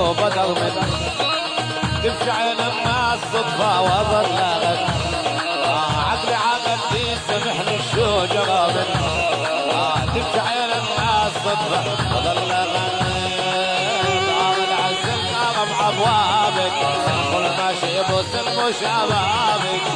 وبدر من تمشي عين الناس صدفة وظل غد عقلي عقلتي سمحني الشجرة من تمشي عين الناس صدفة وظل غد العز الكرم أبوابك كل ماشي بوسم وشبابك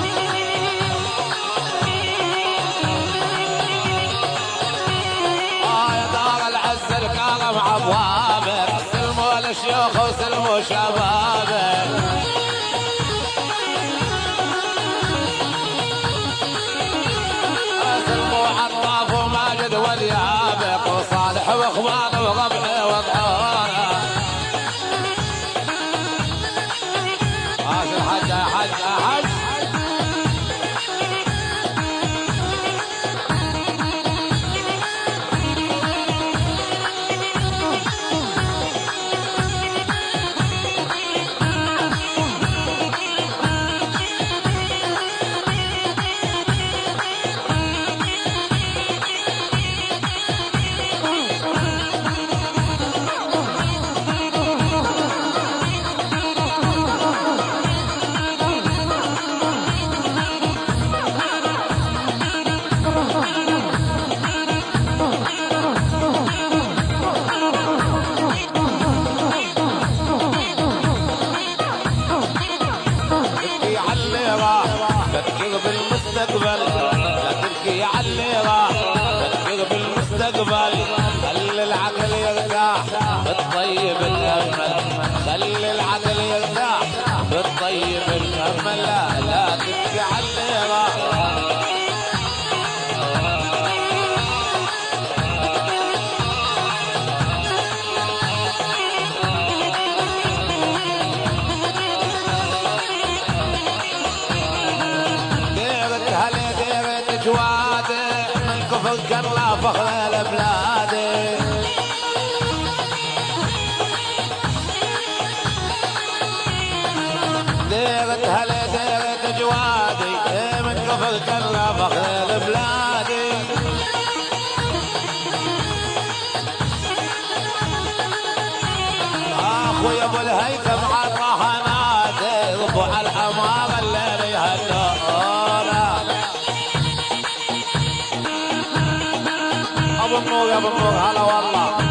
يا دار العز الكرم أبوابك سلموا الشيوخ وسلموا شبابك سلموا عطاف وماجد واليابق وصالح واخوانه وربعي وضحوره حج يا حج يا حج فكر بالمستقبل لا تبكي على اللي راح فكر بالمستقبل خلي العقل يرتاح بالطيب الأمل خلي العقل يرتاح بالطيب الأمل لا تبكي على اللي راح جوادي من كفر كلا فخر البلاد ديرت هلا ديرت جوادي من كفر كلا فخر البلاد اخوي ابو الهيثم عطاها نادي ربع الحمار اللي يهدونا ابو النور يا ابو النور هلا والله